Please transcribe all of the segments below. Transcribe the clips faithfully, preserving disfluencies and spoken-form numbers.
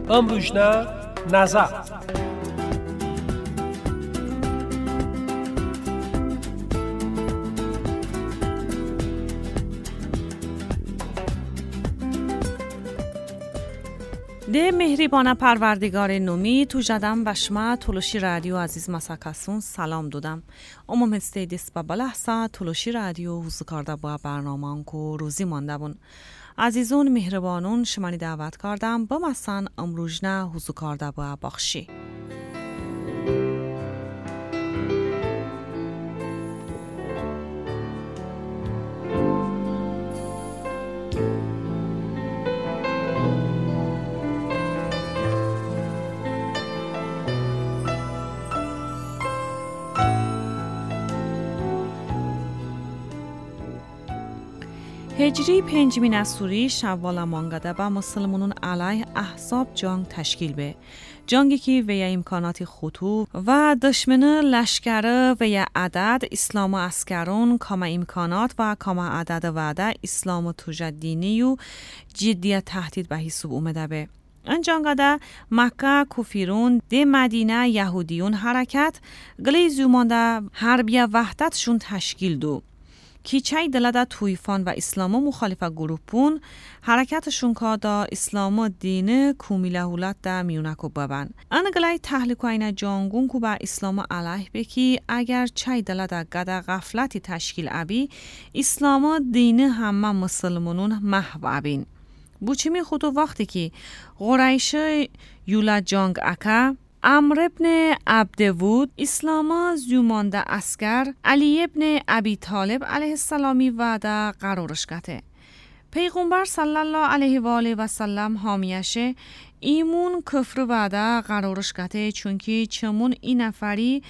امروژنا نظر. ده مهریبانه پروردگار نومی تو جدم بشما تولوشی رادیو عزیز مساکسون سلام دودم. امام استیدیس با بلحصه تولوشی رادیو حوزو کرده با برنامه که روزی مانده بون. عزیزون مهربانون شمانی دعوت کردم با مثلا امروژنا حوزو کرده با بخشی. هجری پنجمین از سوری شوال مانگده با مسلمانون علیه احزاب جنگ تشکیل به جنگی که ویا امکانات خطو و دشمن لشکر ویا عدد اسلام و اسکرون کما امکانات و کما عدد وعده اسلام و تجدینی و جدیت تهدید به حساب اومده به این جنگاده مکه کفیرون ده مدینه یهودیون حرکت گلی زومانده حربیه وحدتشون تشکیل دو کیچای دلده تویفان و اسلام مخالفه گروپون حرکتشون که دا اسلام دین کومیله هولت دا میونکو ببن. انگلای تحلیکو این جانگون که با اسلام علیه بکی اگر چای دلده گده غفلتی تشکیل ابی اسلام دین همه مسلمانون محو ابین. بوچیمی خودو وقتی که قریش یولا جنگ اکا عمرو ابن عبدود اسلام زیومانده اسکر علی ابن ابی طالب علیه السلامی وعده قرارش کته. پیغمبر صلی الله علیه و آله و سلم حامیشه ایمون کفر وعده قرارش کته چونکی چمون این نفری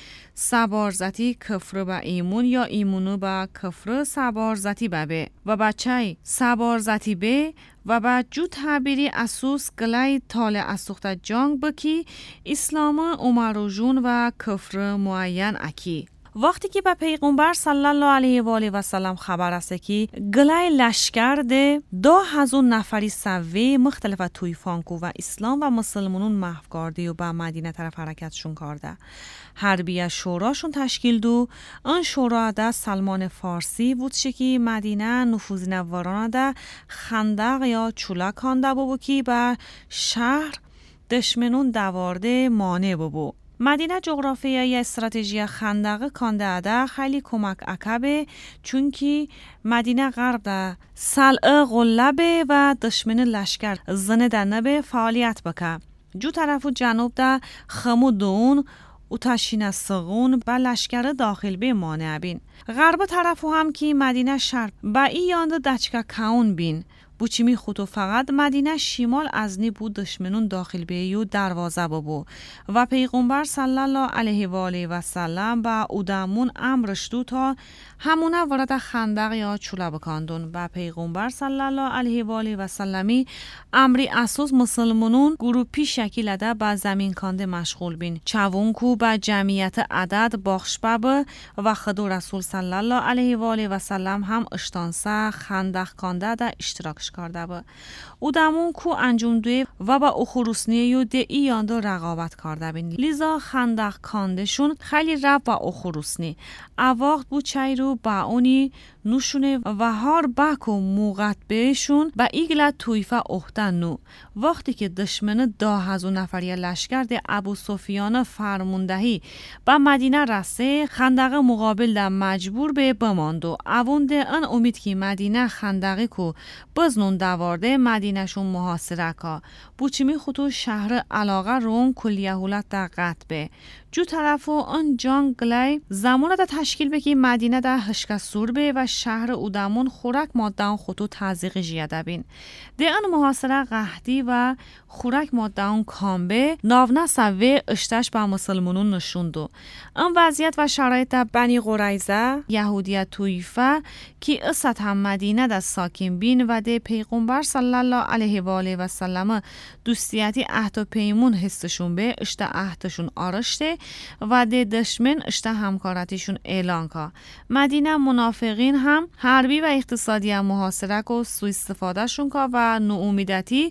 سبارزتی کفر با ایمون یا ایمونو با کفر سبارزتی ببه و بچه سبارزتی به و با جو تعبیری اسوس گلای تال اسوخت جنگ بکی اسلام عمر جون و کفر معین اکی. وقتی که به پیغمبر صلی الله علیه و آله و سلم خبر است که گلای لشکر ده دو هزار نفری سوی مختلف تویفان کو و اسلام و مسلمانون محو کرده و به مدینه طرف حرکتشون کرده. حربیه شوراشون تشکیل دو ان شورا ده سلمان فارسی بود که مدینه نفوذ نواران ده خندق یا چولا کانده بو که به شهر دشمنون دوارده مانع بو. مدینه جغرافیایی استراتژی خندق کانده اده خیلی کمک عقبه چونکی مدینه غرب ده سلع غلبه و دشمن لشکر زنه دنبه فعالیت بکه. جو طرف و جنوب ده خمو دون او تشین سغون با لشکر داخل به مانع بین. غرب طرف هم که مدینه شرق با ای یانده دچکه کون بین. بوچیمی خودو فقط مدینه شمال از نی بود دشمنون داخل بیو دروازه بابو و پیغمبر صلی الله علیه و آله و سلم با اودمون امرش دو تا همونه وارد خندق یا چوله بکاندون و پیغمبر صلی الله علیه و آله و سلمی امری اساس مسلمانون گروپی شکل ده با زمین کانده مشغول بین چوون کو با جمعیت عدد باخش باب و خدو رسول صلی الله علیه و آله و سلم هم اشتانسه خندق کانده ده اشتراک کرده با او دمون کو انجام دوی و با اخروسنی و ده ای یاندو رقابت کرده بین لیزا خندق کاندشون خیلی رب و اخروسنی اواقت بو چای رو با اونی نوشونه و هار باکو موقت بهشون با ایگلا تویفه اختن نو وقتی که دشمن ده هزار نفری لشکر ده ابو سفیان فرموندهی با مدینه رسه خندق مقابل ده مجبور به بماندو اون ده ان امید که مدینه خندقی کو بزنون دوارده مدینه شون محاصره کا بوچیمی خودو شهر علاقه رون کلیهولت در قطبه جو طرفو آن جنگ گلای زمان دا تشکیل بکی مدینه دا هشکا سور به و شهر اودمون خورک مادان خودو تازیق جیاده بین. ده ان محاصره قحطی و خورک مادان کامبه ناونا سوه اشتش با مسلمانون نشوندو. ان وضعیت و شرایط دا بنی قریظه یهودیت تویفه کی اسات هم مدینه دا ساکن بین و ده پیغمبر صلی الله علیه و آله و سلم دوستیتی عهد و پیمون حسشون به اشته عهدشون آرشته و ده دشمن اشته همکارتیشون اعلان کا. مدینه منافقین هم حربی و اقتصادی محاصره کو سوء استفاده شون کا و نومیدتی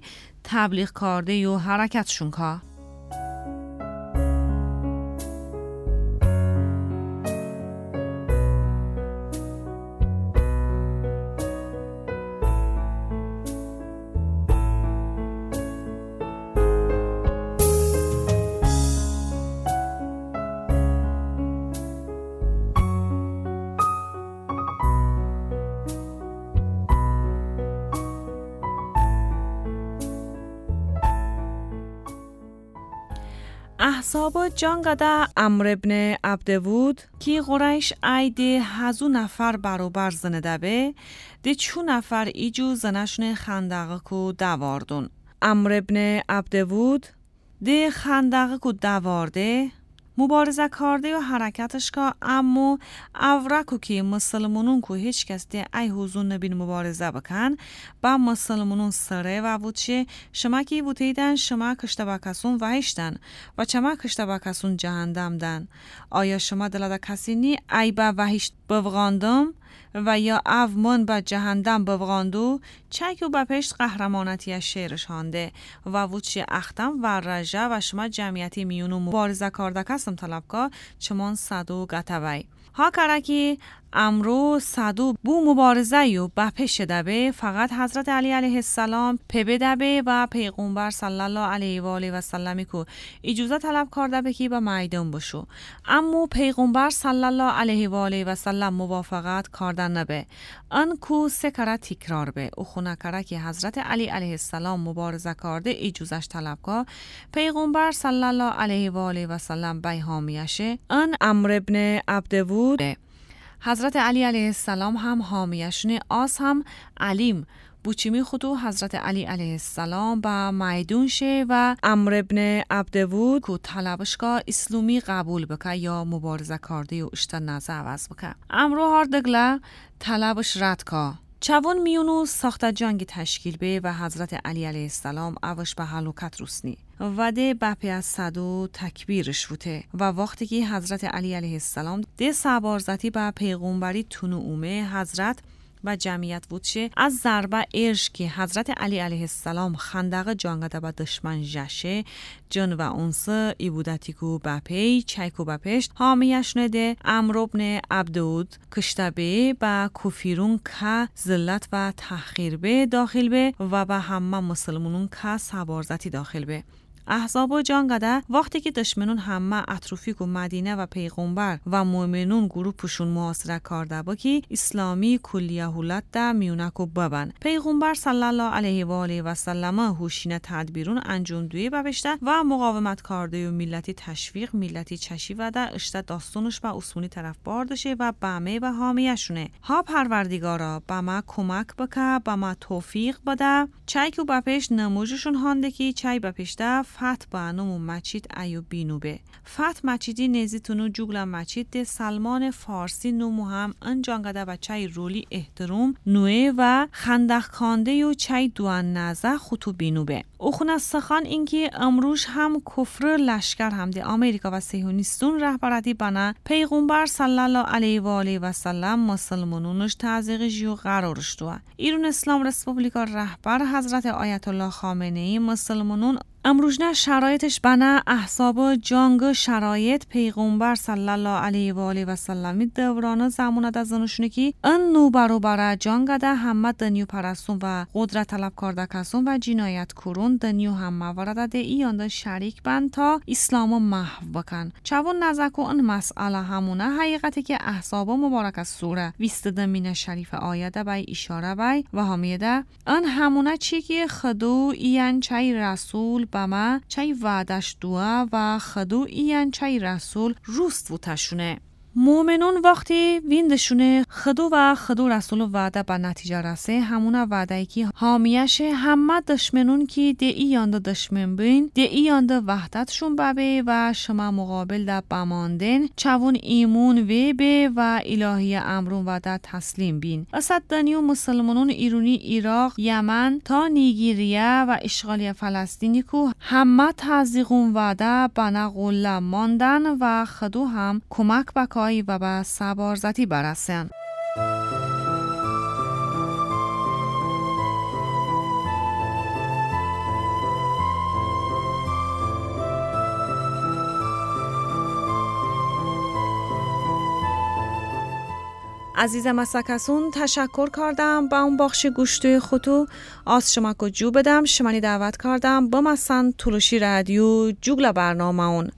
تبلیغ کرده و حرکتشون که. احزاب جانگده عمرو ابن عبدود کی قریش ایده هزو نفر برابر زنده به ده چو نفر ایجو زنشن خندقه کو دواردون. عمرو ابن عبدود ده خندقه کو دوارده مبارزه کرده و حرکتش که اما اورکو که مسلمانون که هیچ کس ده ای حضون نبین مبارزه بکن با مسلمانون سره و بودشه شما که بودیدن شما کشته با کسون وحشتن و چما کشته با کسون جهندم دن. آیا شما دلده کسی نی ای با وحشت بفغاندم و یا او من با جهندم بفغاندو چکو با پشت قهرمانتی شعرش هانده و وچی اختم و رجه و شما جمعیتی میونو مبارزه کرده کسم طلب که چمان صدو گتوی. ها کرکی امرو صدو بو مبارزه یو با پیش دبه فقط حضرت علی علیه السلام پی دبه و پیغمبر صلی الله علیه و آله و سلمی کو اجازه طلب کرده به کی با میدان بشو. اما پیغمبر صلی الله علیه و آله و سلم موافقت کردن نبه. ان کو سه کره تکرار به او خونه کره که حضرت علی علیه السلام مبارزه کرده اجازهش طلب که پیغمبر صلی الله علیه و آله و سلم بی حامیشه. ان عمرو ابن عبدود حضرت علی علیه السلام هم حامیشونه آس هم علیم بوچیمی خودو حضرت علی علیه السلام با میدون شه و عمرو ابن عبدود کو طلبش که اسلامی قبول بکه یا مبارزه کرده و اشتا نزه عوض بکه. عمرو هر دگله طلبش رد که چوون میونو ساخت جنگ تشکیل به و حضرت علی علیه السلام اوش به هلاکت رسنی و ده بپی از صدو تکبیرش بوده و وقتی که حضرت علی علیه السلام ده سبارزتی به پیغمبری تونو اومه حضرت و جمعیت بودشه از ضربه ارش که حضرت علی علیه السلام خندق جانگده با دشمن جشه جن و انس ایبودتی کو بپی چایکو بپشت حامیش نده عمرو ابن عبدود کشته به با کفیرون که ذلت و تحقیر به داخل به و با همه مسلمونون که سبارزتی داخل به. احزاب و جانگده وقتی که دشمنون همه اطرافی و مدینه و پیغمبر و مؤمنون گروپشون محاصره کرده با که اسلامی کلیه هولت ده میونکو ببن. پیغمبر صلی الله علیه و آله و سلم هوشینه تدبیرون انجام دوی ببشته و مقاومت کرده و ملتی تشویق ملتی چشی و ده اشته داستانش با اسمونی طرف باردشه و بمه و حامیشونه. ها پروردگارا بما کمک بکه بما توفیق بده چای که بپش نموجشون هانده که چای بپشته فت بانومو مچید ایو بینوبه. فت مچیدی نزیتونو جوگلا مچید ده سلمان فارسی نومو هم انجانگده و چای رولی احترام نوه و خندق کانده و چای دوان نزه خطو بینوبه. اخونه سخان اینکه امروش هم کفر لشکر هم ده امریکا و صهیونیستون رهبردی بنا پیغمبر صلی الله علیه و آله و سلم مسلمانونش تعزیق جیو قرارش دوه. ایران اسلام رسپوبلیکا رهبر حضرت آیت الله خامنه ای مسلمانون امروزنه شرایطش بنا احزاب جنگ شرایط پیغمبر صلی الله علیه و آله و سلم دوران زمان د زنشونه کی ان نو برابر جنگ ده همه دنیو پرستون و قدرت طلب کرده کسون و جنایت کرون دنیو هم موارد ده ایان شریک بند تا اسلامو محو بکن. چون نزدیک اون مسئله همونه حقیقتی که احزاب مبارک از سوره بیست دمین شریف آیه بای اشاره بای و همیده ان همونه چی که خدو ایان چای رسول بما چای وعدش دوه و خدو ایان چای رسول روست و تشونه. مومنون وقتی ویندشونه خدو و خدو رسول وعده به نتیجه رسه همونه وعده ای که حامیشه همه دشمنون که ده ایان ده دشمن بین ده ایان ده وحدتشون ببه و شما مقابل ده بماندن چون ایمون وی به و الهی امرون وعده تسلیم بین. اسد دنیو مسلمانون ایرانی عراق یمن تا نیگریه و اشغالی فلسطینی که همه تازیقون وعده بنا قله ماندن و خدو هم کمک بکای و با سبارزتی برسن. عزیزم از سکسون تشکر کردم با اون بخش گوشتوی خطو از شما که جو بدم شمانی دعوت کردم با مثلا تلوشی رادیو جوگل برنامه اون